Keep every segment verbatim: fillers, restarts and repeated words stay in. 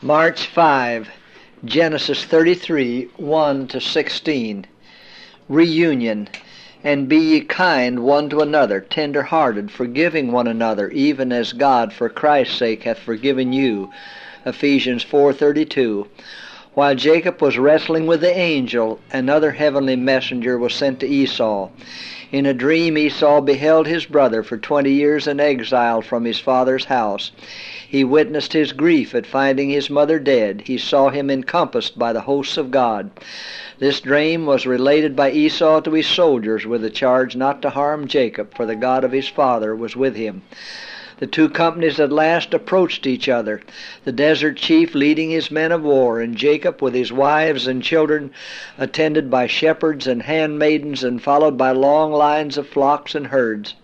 March fifth, Genesis thirty-three, one to sixteen. Reunion. And be ye kind one to another, tender-hearted, forgiving one another, even as God for Christ's sake hath forgiven you. Ephesians four thirty-two. While Jacob was wrestling with the angel, another heavenly messenger was sent to Esau. In a dream Esau beheld his brother for twenty years in exile from his father's house. He witnessed his grief at finding his mother dead. He saw him encompassed by the hosts of God. This dream was related by Esau to his soldiers with the charge not to harm Jacob, for the God of his father was with him. The two companies at last approached each other, the desert chief leading his men of war, and Jacob with his wives and children, attended by shepherds and handmaidens, and followed by long lines of flocks and herds.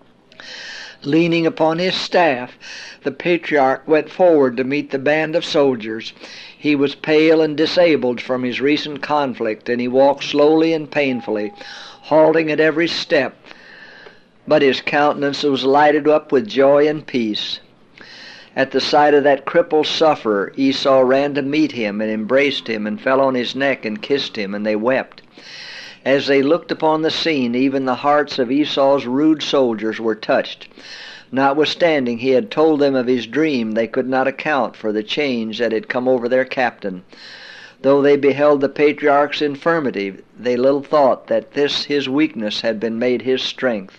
Leaning upon his staff, the patriarch went forward to meet the band of soldiers. He was pale and disabled from his recent conflict, and he walked slowly and painfully, halting at every step, but his countenance was lighted up with joy and peace. At the sight of that crippled sufferer, Esau ran to meet him and embraced him and fell on his neck and kissed him, and they wept. As they looked upon the scene, even the hearts of Esau's rude soldiers were touched. Notwithstanding he had told them of his dream, they could not account for the change that had come over their captain. Though they beheld the patriarch's infirmity, they little thought that this his weakness had been made his strength.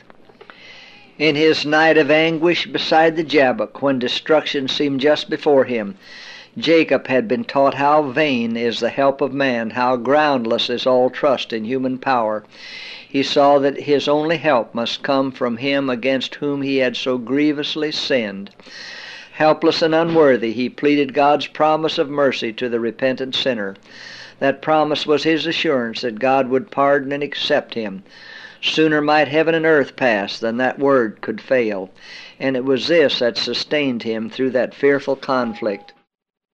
In his night of anguish beside the Jabbok, when destruction seemed just before him, Jacob had been taught how vain is the help of man, how groundless is all trust in human power. He saw that his only help must come from him against whom he had so grievously sinned. Helpless and unworthy, he pleaded God's promise of mercy to the repentant sinner. That promise was his assurance that God would pardon and accept him. Sooner might heaven and earth pass than that word could fail, and it was this that sustained him through that fearful conflict.